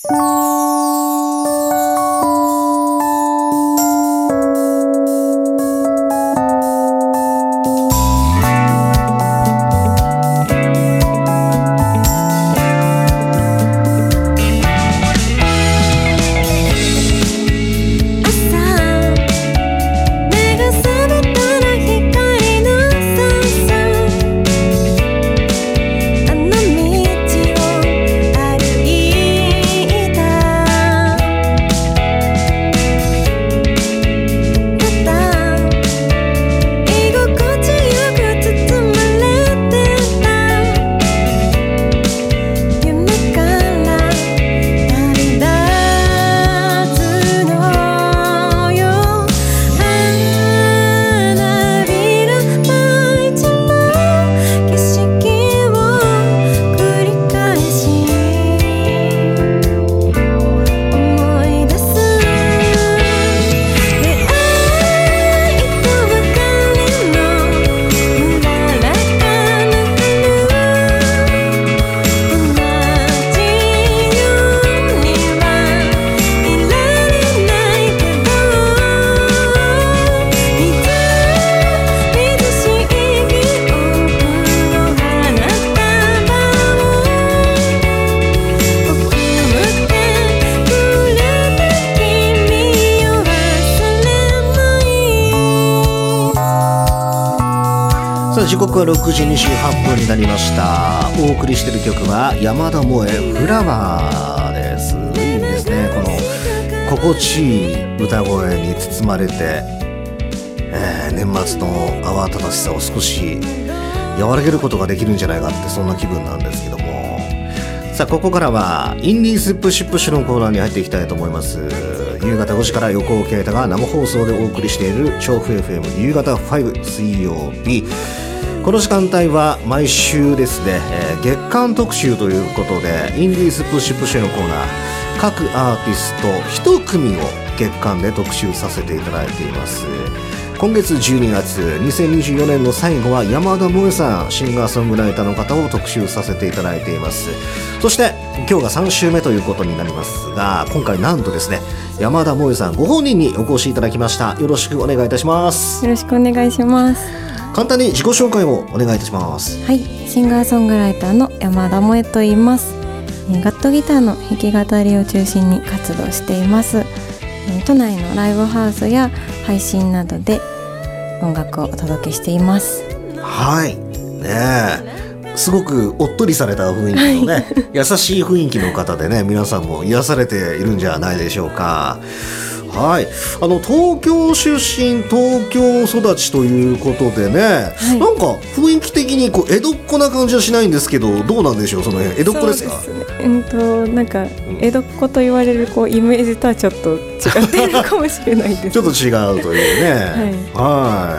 時刻は6時28分になりました。お送りしている曲は山田萌フラワーです。いいですね、この心地いい歌声に包まれて、年末の慌ただしさを少し和らげることができるんじゃないかって、そんな気分なんですけども、さあここからはインディーズプッシュプッシュのコーナーに入っていきたいと思います。夕方5時から横尾啓太が生放送でお送りしている調布 FM 夕方5水曜日、この時間帯は毎週ですね、月間特集ということで、インディーズプッシュプッシュのコーナー、各アーティスト1組を月間で特集させていただいています。今月12月2024年の最後は山田萌さん、シンガーソングライターの方を特集させていただいています。そして今日が3週目ということになりますが、今回なんとですね、山田萌さんご本人にお越しいただきました。よろしくお願いいたします。 よろしくお願いします。 簡単に自己紹介をお願いいたします。 はい、シンガーソングライターの山田萌と言います。ガットギターの弾き語りを中心に活動しています。都内のライブハウスや配信などで音楽をお届けしています。 はいねえ、すごくおっとりされた雰囲気のね優しい雰囲気の方でね、皆さんも癒されているんじゃないでしょうか。はい、東京出身東京育ちということでね、はい、なんか雰囲気的にこう江戸っ子な感じはしないんですけど、どうなんでしょう、その辺江戸っ子ですか？ そうですね、なんか江戸っ子と言われるこうイメージとはちょっと違っているかもしれないですちょっと違うというねはい、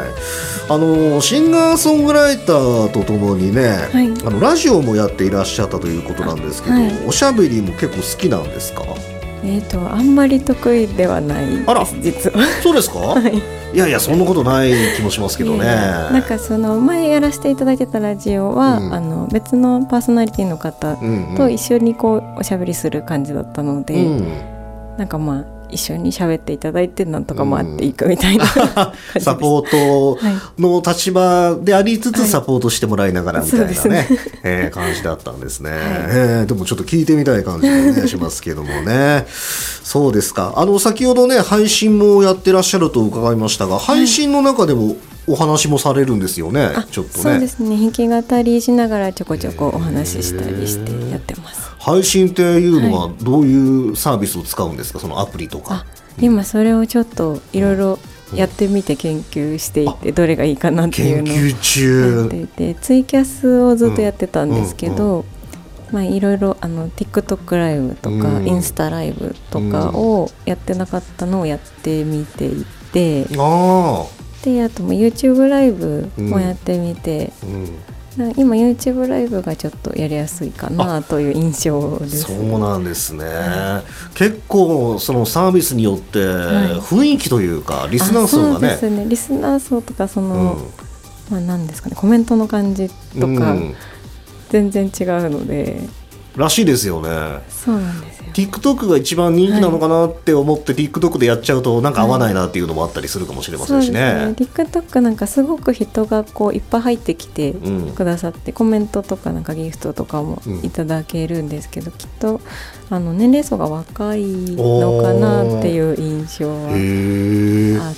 シンガーソングライターとともにね、はい、ラジオもやっていらっしゃったということなんですけど、はい、おしゃべりも結構好きなんですか？ あんまり得意ではないです。 あら、 実はそうですか？はい、いやいや、そんなことない気もしますけどね。 なんかその前やらせていただいてたラジオは、別のパーソナリティの方と一緒にこうおしゃべりする感じだったので、なんかまあ一緒に喋っていただいてなんとかもあっていくみたいな感じサポートの立場でありつつサポートしてもらいながらみたいなね、感じだったんですね。でもちょっと聞いてみたい感じもねしますけどもね。そうですか。先ほどね配信もやってらっしゃると伺いましたが、配信の中でもお話もされるんですよね。ちょっとね。 そうですね、弾き語りしながらちょこちょこお話ししたりしてやってます。 配信っていうのはどういうサービスを使うんですか？そのアプリとか。 今それをちょっといろいろやってみて研究していて、どれがいいかなっていうのを研究中やっていて、ツイキャスをずっとやってたんですけど、いろいろTikTok ライブとか、インスタライブとかをやってなかったのをやってみていて、であとも YouTube ライブもやってみて、今 YouTube ライブがちょっとやりやすいかなという印象です。 そうなんですね、結構そのサービスによって雰囲気というか、リスナー層がね、 そうですね、リスナー層とかその、何ですかね、コメントの感じとか、全然違うので、 らしいですよね。 そうなんですよ。 TikTok が一番人気なのかなって思って、TikTok でやっちゃうとなんか合わないなっていうのもあったりするかもしれませんしね。 そうですね。TikTok なんかすごく人がこういっぱい入ってきてくださって、コメントとかなんかギフトとかもいただけるんですけど、きっと年齢層が若いのかなっていう印象はあって、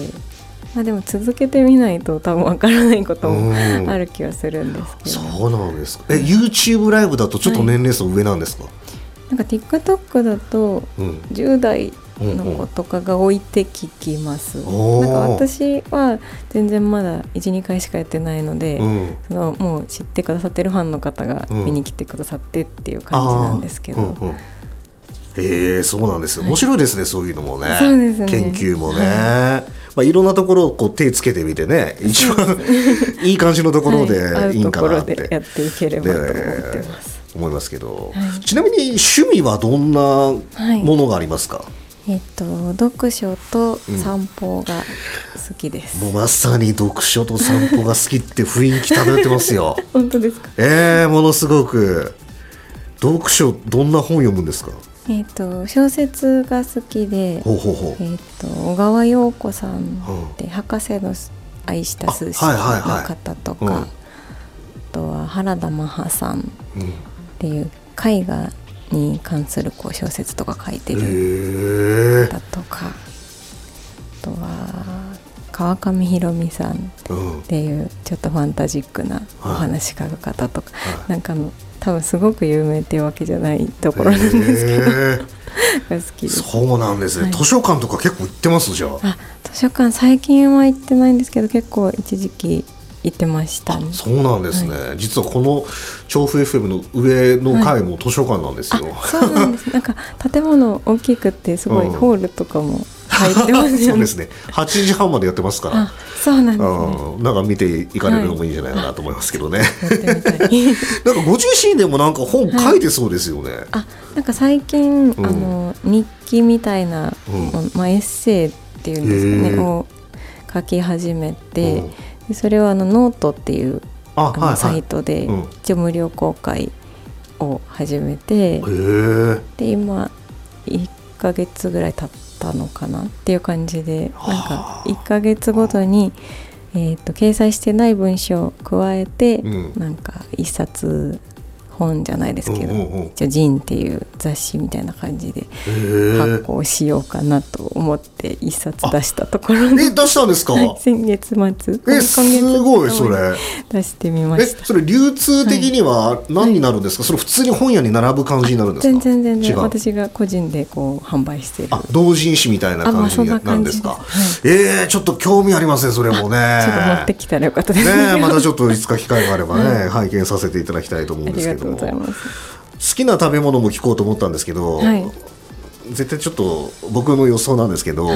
でも続けてみないと多分わからないこともある気はするんですけど。 そうなんですか。YouTube ライブだとちょっと年齢層上なんですか？ なんか TikTok だと10代の子とかが多いって聞きます。なんか私は全然まだ 1,2 回しかやってないので、もう知ってくださってるファンの方が見に来てくださってっていう感じなんですけど、 そうなんですよ。面白いですね、そういうのもね。 そうですね。 研究もね、いろんなところをこう手つけてみてね、一番いい感じのところでいいんかなって、 やっていければと思ってます。 思いますけど、ちなみに趣味はどんなものがありますか？ 読書と散歩が好きです。 もうまさに読書と散歩が好きって雰囲気漂ってますよ。 本当ですか？ ものすごく。読書、どんな本読むんですか？ 小説が好きで、小川陽子さんって博士の愛した数式の方とか、あとは原田マハさんっていう絵画に関するこう小説とか書いてる方とか、あとは川上弘美さんっていうちょっとファンタジックなお話書く方とか、なんか多分すごく有名っていうわけじゃないところなんですけどが好きです。 そうなんですね。図書館とか結構行ってます？じゃあ。 図書館最近は行ってないんですけど、結構一時期行ってましたね。 そうなんですね。実はこの調布 FM の上の階も図書館なんですよ。 そうなんです。なんか建物大きくてすごいホールとかも入ってますよね。 そうですね。8時半までやってますから。 そうなんですね。 なんか見ていかれるのもいいんじゃないかなと思いますけどね。なんかご自身でもなんか本書いてそうですよね。 なんか最近日記みたいなエッセイっていうんですかねを書き始めて、それはノートっていうサイトで一応無料公開を始めて、で今1ヶ月ぐらい経ったのかなっていう感じで、なんか1ヶ月ごとに掲載してない文章を加えて、なんか一冊本じゃないですけど、一応ジンっていう雑誌みたいな感じで発行しようかなと思って一冊出したところで、 出したんですか？ 先月末、今月すごいそれ出してみました。 それ流通的には何になるんですか？それ普通に本屋に並ぶ感じになるんですか？ 全然私が個人でこう販売してる同人誌みたいな感じになるんですか？ちょっと興味ありますね、それもね。 ちょっと持ってきたらよかったですね。またちょっといつか機会があればね、拝見させていただきたいと思うんですけども。好きな食べ物も聞こうと思ったんですけど、絶対ちょっと僕の予想なんですけど、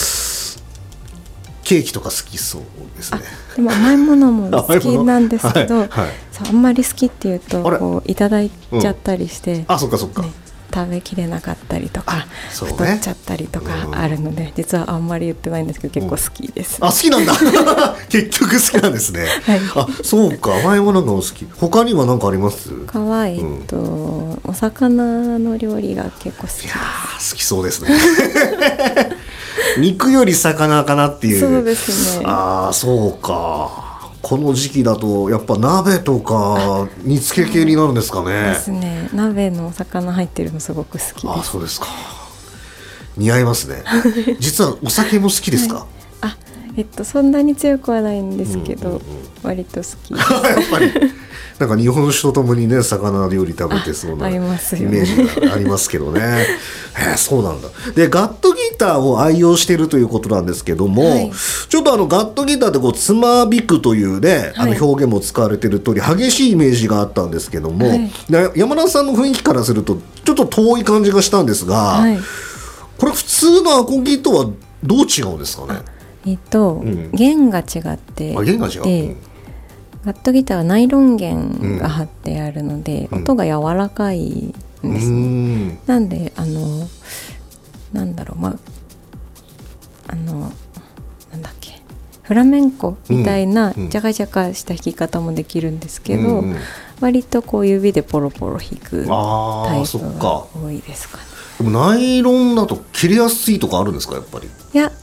ケーキとか好きそうですね。 でも甘いものも好きなんですけど、あんまり好きっていうとこういただいちゃったりして、 そっかそっか、 食べきれなかったりとか、太っちゃったりとかあるので、実はあんまり言ってないんですけど結構好きです。 好きなんだ。結局好きなんですね。そうか、甘いものがお好き。他には何かあります？ 他はお魚の料理が結構好きです。 いや好きそうですね。肉より魚かなっていう。 そうですね。 そうか。この時期だとやっぱ鍋とか煮付け系になるんですかね。 ですね。鍋のお魚入ってるのすごく好きです。 そうですか。似合いますね。実はお酒も好きですか？ そんなに強くはないんですけど、割と好き。やっぱりなんか日本酒とともにね、魚料理食べてそうなイメージがありますけどね。そうなんだ。でガットギターを愛用しているということなんですけども、ちょっとガットギターってこうつまびくというね、表現も使われている通り激しいイメージがあったんですけども、山田さんの雰囲気からするとちょっと遠い感じがしたんですが、これ普通のアコギとはどう違うんですかね？ 弦が違っていて、ガットギターはナイロン弦が貼ってあるので、音が柔らかいんですね。なんでなんだろう、なんだっけ、 フラメンコみたいなジャカジャカした弾き方もできるんですけど、割とこう指でポロポロ弾くタイプが多いですかね。 でもナイロンだと切れやすいとかあるんですか、やっぱり。 いや、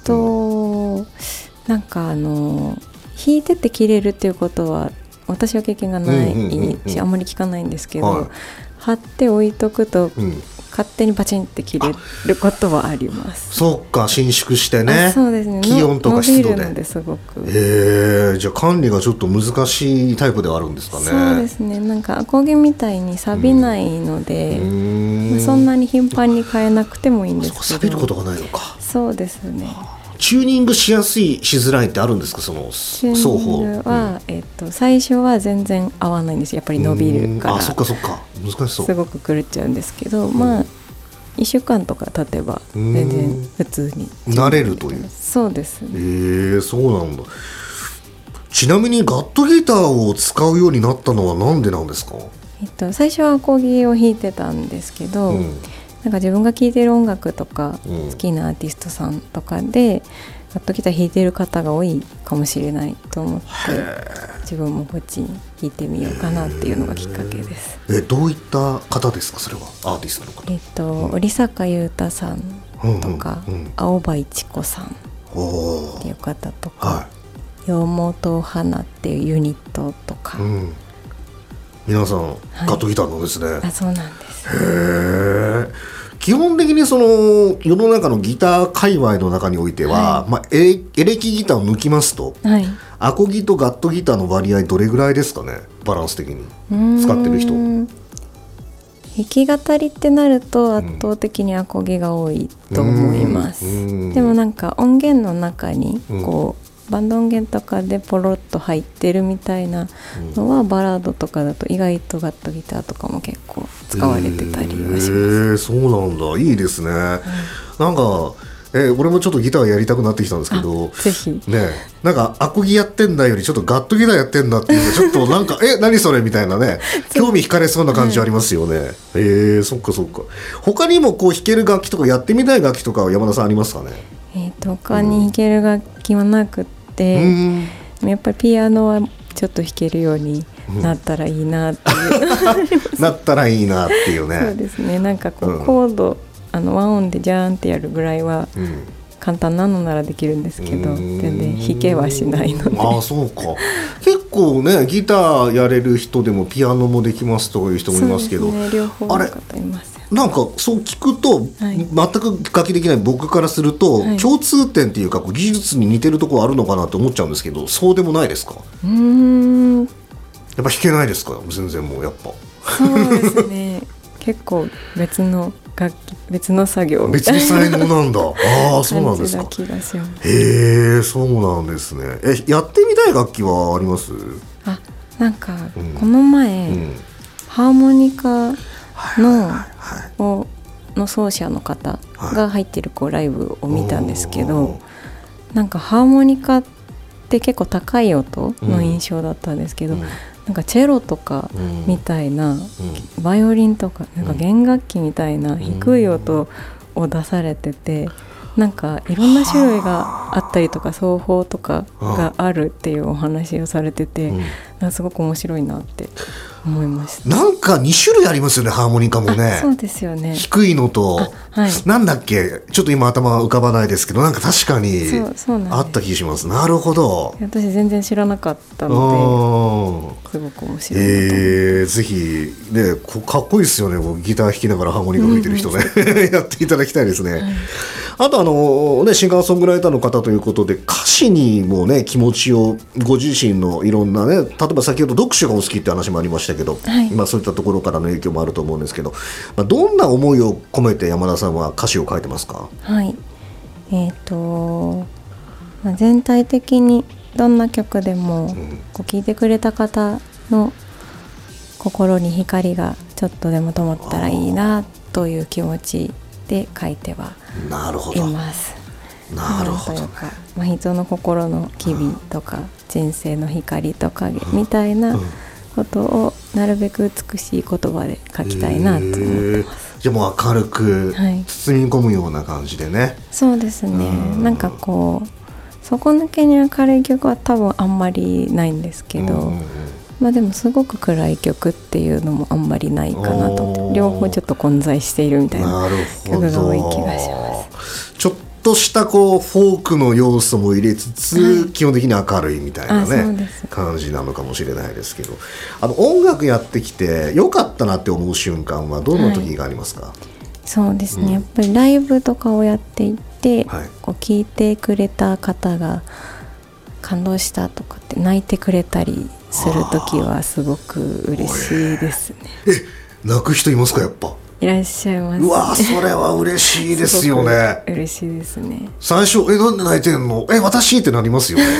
なんか弾いてて切れるっていうことは私は経験がないし、あんまり聞かないんですけど、はい、貼って置いとくと、勝手にバチンって切れることはあります。 そっか、伸縮してね。 そうですね、 気温とか湿度で。 伸びるのですごく。 じゃあ管理がちょっと難しいタイプではあるんですかね。 そうですね、なんかアコギみたいに錆びないので、そんなに頻繁に変えなくてもいいんですけど。 錆びることがないのか。 そうですね。 チューニングしやすいしづらいってあるんですか、その双方。 チューニングは、最初は全然合わないんですよ。やっぱり伸びるから。 あ、そっかそっか、難しそう。 すごく狂っちゃうんですけど、まあ1週間とか経てば全然普通に慣れるという。 そうですね。 そうなんだ。ちなみにガットギターを使うようになったのはなんでなんですか？ 最初はアコギを弾いてたんですけど、なんか自分が聴いてる音楽とか、好きなアーティストさんとかでガットギター弾いてる方が多いかもしれないと思って、自分もこっちに弾いてみようかなっていうのがきっかけです。 どういった方ですか、それは。アーティストの方。 織坂優太さんとか、青葉一子さんっていう方とか、洋本花っていうユニットとか、 皆さん、ガットギターなんですね。 あ、そうなんです。 基本的にその世の中のギター界隈の中においては、エレキギターを抜きますと、アコギとガットギターの割合どれぐらいですかね、バランス的に使ってる人。弾き語りってなると圧倒的にアコギが多いと思います。でもなんか音源の中にこう、バンド音源とかでポロッと入ってるみたいなのは、バラードとかだと意外とガットギターとかも結構使われてたりはします。 そうなんだ、いいですね。なんか俺もちょっとギターやりたくなってきたんですけど、 ぜひね、なんかアコギやってんだよりちょっとガットギターやってんだっていうのちょっとなんか何それみたいなね、興味惹かれそうな感じありますよね。そっかそっか。他にもこう弾ける楽器とかやってみたい楽器とかは山田さんありますかね？ 他に弾ける楽器はなくて、やっぱりピアノはちょっと弾けるようになったらいいなっていうなったらいいなっていうね。 そうですね、なんかこう、コード和音でジャーンってやるぐらいは簡単なのならできるんですけど、全然弾けはしないので。 そうか。結構ね、ギターやれる人でもピアノもできますという人もいますけど、 そうですね、両方の方います。 なんかそう聞くと、全く楽器できない僕からすると、共通点っていうか技術に似てるところあるのかなと思っちゃうんですけど、そうでもないですか？やっぱ弾けないですか？全然もうやっぱ。 そうですね。結構別の楽器、別の作業みたいな。 別の才能なんだ。そうなんですか。 気がします。 そうなんですね。やってみたい楽器はあります？ なんか、この前、ハーモニカの奏者の方が入ってるこうライブを見たんですけど、なんかハーモニカって結構高い音の印象だったんですけど、なんかチェロとかみたいな、バイオリンとかなんか弦楽器みたいな低い音を出されてて、なんかいろんな種類があったりとか奏法とかがあるっていうお話をされてて、すごく面白いなって思いました。 なんか2種類ありますよね、ハーモニカもね。 そうですよね。 低いのと、なんだっけ、ちょっと今頭浮かばないですけど、なんか確かにあった気がします。なるほど。 私全然知らなかったので、すごく面白いなと思って。 ぜひね、かっこいいですよね、ギター弾きながらハーモニカ吹いてる人ね、やっていただきたいですね。あとシンガーソングライターの方ということで、歌詞にもね、気持ちをご自身のいろんなね、例えば先ほど読書がお好きって話もありましたけど、そういったところからの影響もあると思うんですけど、どんな思いを込めて山田さんは歌詞を書いてますか？ 全体的にどんな曲でも、聴いてくれた方の心に光がちょっとでも灯ったらいいなという気持ちで書いてはいます。 なるほど、 人の心の機微とか人生の光と影みたいなことをなるべく美しい言葉で書きたいなと思ってます。 じゃあもう明るく包み込むような感じでね。 そうですね。なんかこう底抜けに明るい曲は多分あんまりないんですけど、まあでもすごく暗い曲っていうのもあんまりないかなと思って、両方ちょっと混在しているみたいな曲が多い気がします。 ちょっとしたこうフォークの要素も入れつつ、基本的に明るいみたいなね感じなのかもしれないですけど、音楽やってきて良かったなって思う瞬間はどんな時がありますか？ そうですね、やっぱりライブとかをやっていて、こう聞いてくれた方が感動したとかって泣いてくれたりする時はすごく嬉しいですね。 泣く人いますか？やっぱいらっしゃいます、ね。 うわ、それは嬉しいですよね。 嬉しいですね。 最初なんで泣いてんの？私ってなりますよね。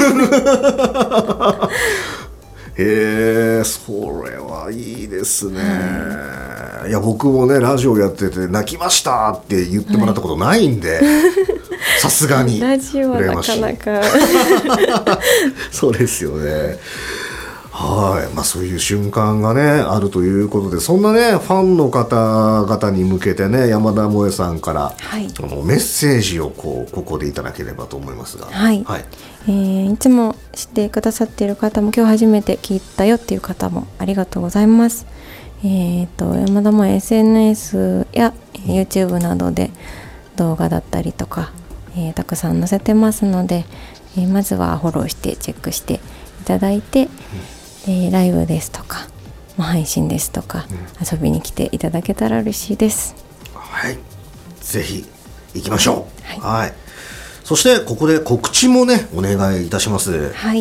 それはいいですね。いや僕もねラジオやってて泣きましたって言ってもらったことないんで、さすがにラジオはなかなかそうですよね。はい、まあ、そういう瞬間がねあるということで、そんなねファンの方々に向けてね山田萌さんから、メッセージをここでいただければと思いますが、 いつも知ってくださっている方も今日初めて聞いたよっていう方もありがとうございます。山田萌 SNS や YouTube などで動画だったりとか、たくさん載せてますので、まずはフォローしてチェックしていただいて、ライブですとか、配信ですとか、遊びに来ていただけたら嬉しいです。 はい、ぜひ行きましょう。はい、そしてここで告知もねお願いいたします。 はい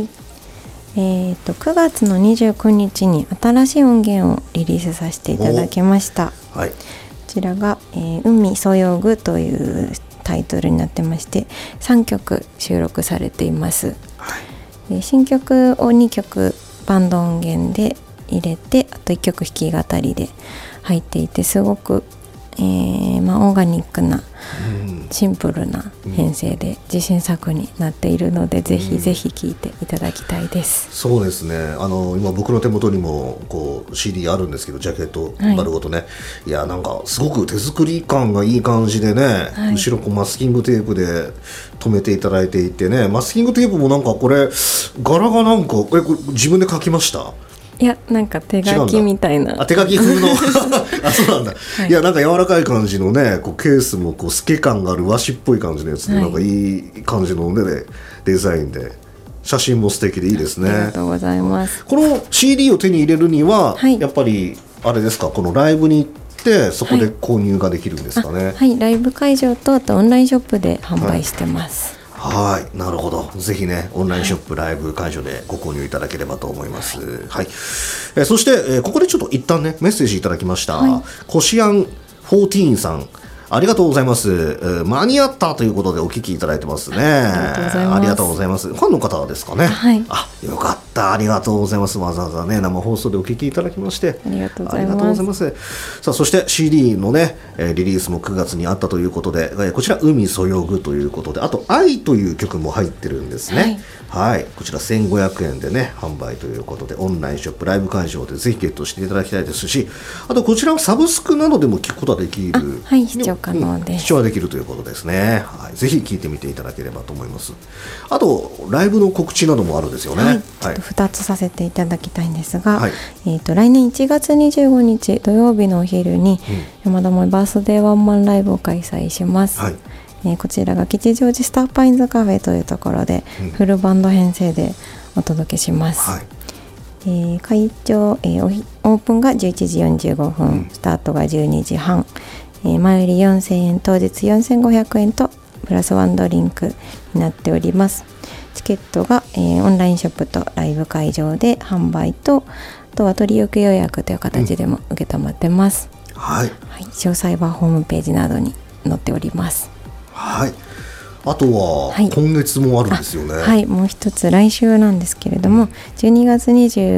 、9月の29日に新しい音源をリリースさせていただきました。こちらが、海そよぐというタイトルになってまして、3曲収録されています。新曲を2曲バンド音源で入れて、あと1曲弾き語りで入っていて、すごく、オーガニックなシンプルな編成で自信作になっているので、ぜひぜひ聴いていただきたいです。 そうですね、今僕の手元にもこう CD あるんですけど、ジャケット丸ごとね、いやなんかすごく手作り感がいい感じでね、後ろマスキングテープで留めていただいていてね、マスキングテープもなんかこれ柄がなんかこれ自分で描きました？ いや、なんか手書きみたいな。 手書き風のそうなんだ。いやなんか柔らかい感じのね、こうケースもこう透け感がある和紙っぽい感じのやつで、なんかいい感じのねデザインで、写真も素敵でいいですね。 ありがとうございます。 この CD を手に入れるには、やっぱりあれですか、このライブに行ってそこで購入ができるんですかね？ ライブ会場とあとオンラインショップで販売してます。 はい、なるほど。ぜひねオンラインショップ、ライブ会場でご購入いただければと思います。そして、ここでちょっと一旦ねメッセージいただきました。コシアン14さん、ありがとうございます。間に合ったということでお聞きいただいてますね。ありがとうございます。ファンの方ですかね？よかった、ありがとうございます。わざわざね生放送でお聞きいただきましてありがとうございます。 さあ、そして CD のねリリースも9月にあったということで、こちら海そよぐということで、あと愛という曲も入ってるんですね。こちら1500円でね販売ということで、オンラインショップ、ライブ会場でぜひゲットしていただきたいですし、あとこちらはサブスクなどでも聞くことができる、 視聴可能です。 視聴はできるということですね。ぜひ聞いてみていただければと思います。あとライブの告知などもあるんですよね。 ちょっと2つさせていただきたいんですが、来年1月25日土曜日のお昼に、山田萌バースデーワンマンライブを開催します。こちらが吉祥寺スターパインズカフェというところで、フルバンド編成でお届けします。会場、オープンが11時45分、スタートが12時半、前売り4000円、当日4500円とプラスワンドリンクになっております。チケットが、オンラインショップとライブ会場で販売と、あとは取り置き予約という形でも受けたまってます。詳細はホームページなどに載っております。 あとは今月もあるんですよね。 もう一つ来週なんですけれども、12月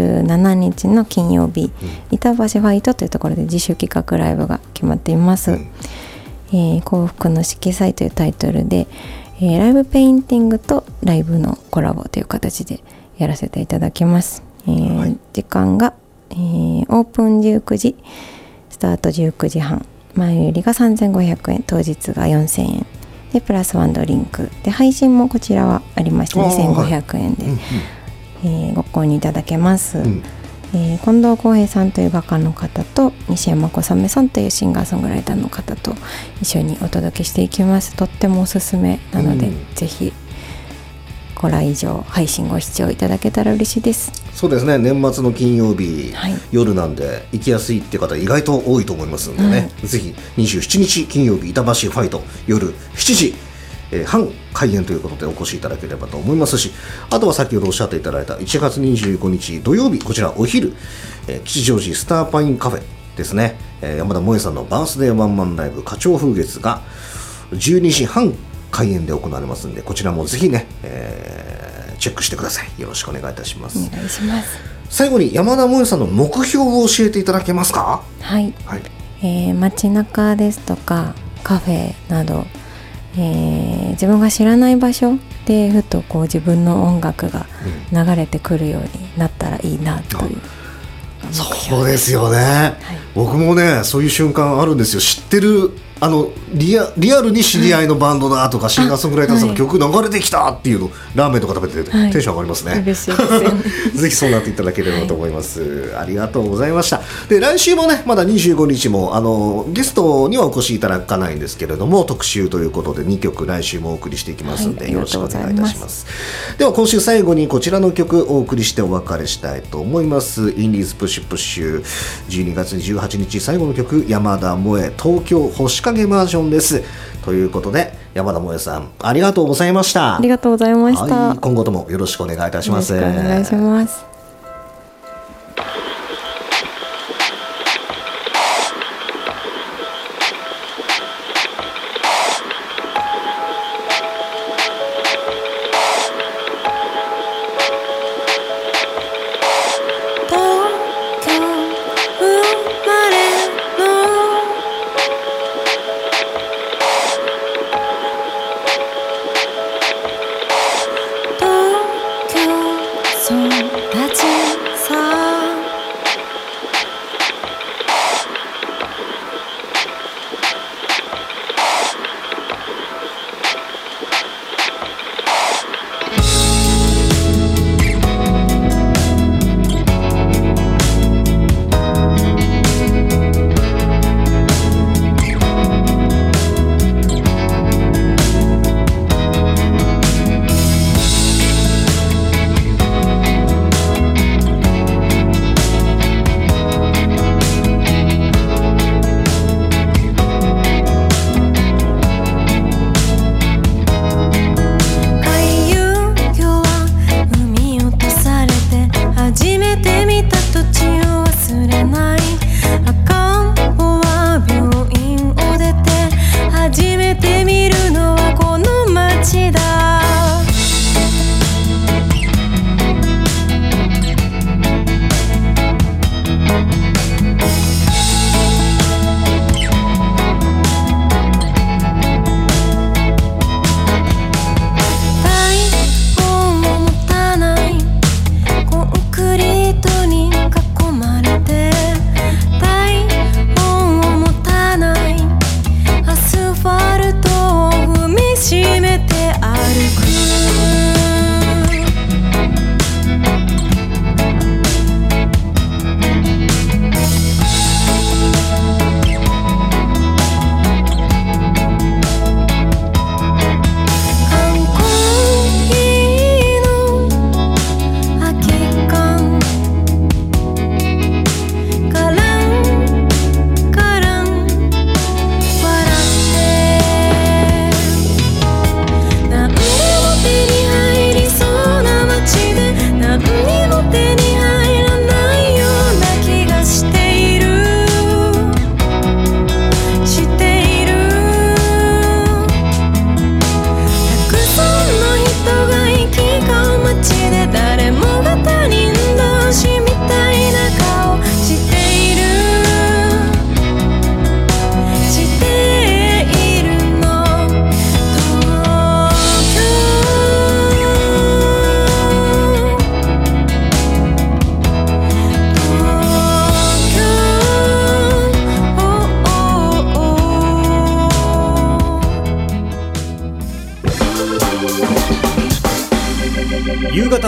27日の金曜日、板橋ファイトというところで自主企画ライブが決まっています。幸福の色彩というタイトルで、ライブペインティングとライブのコラボという形でやらせていただきます。時間が、オープン19時、スタート19時半、前売りが3500円、当日が4000円でプラスワンドリンクで、配信もこちらはありまして2500円で、ご購入いただけます。近藤浩平さんという画家の方と西山小雨さんというシンガーソングライターの方と一緒にお届けしていきます。とってもおすすめなので、ぜひご来場配信ご視聴いただけたら嬉しいです。 そうですね、年末の金曜日、夜なんで行きやすいっていう方意外と多いと思いますんでね、ぜひ27日金曜日板橋ファイト夜7時半開演ということでお越しいただければと思いますし、あとは先ほどおっしゃっていただいた1月25日土曜日、こちらお昼、吉祥寺スターパインカフェですね、山田萌さんのバースデーワンマンライブ花鳥風月が12時半開演で行われますので、こちらもぜひね、チェックしてください。よろしくお願いいたします。 お願いします。 最後に山田萌さんの目標を教えていただけますか？ はい、街中ですとかカフェなど、自分が知らない場所でふとこう自分の音楽が流れてくるようになったらいいなという、 そうですよね、僕もねそういう瞬間あるんですよ。知ってるリアルに知り合いのバンドだとか、シンガーソングライターさんの曲流れてきたっていうの、ラーメンとか食べててテンション上がりますね。 嬉しいですよねぜひそうなっていただければと思います。ありがとうございました。で、来週もねまだ25日もゲストにはお越しいただかないんですけれども、特集ということで2曲来週もお送りしていきますので、よろしくお願いいたします。では今週最後にこちらの曲お送りしてお別れしたいと思います。インディーズプッシュプッシュ、12月18日最後の曲、山田萌東京星影バージョンです。ということで山田萌さんありがとうございました。 ありがとうございました。 今後ともよろしくお願いいたします。 よろしくお願いします。育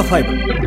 バー5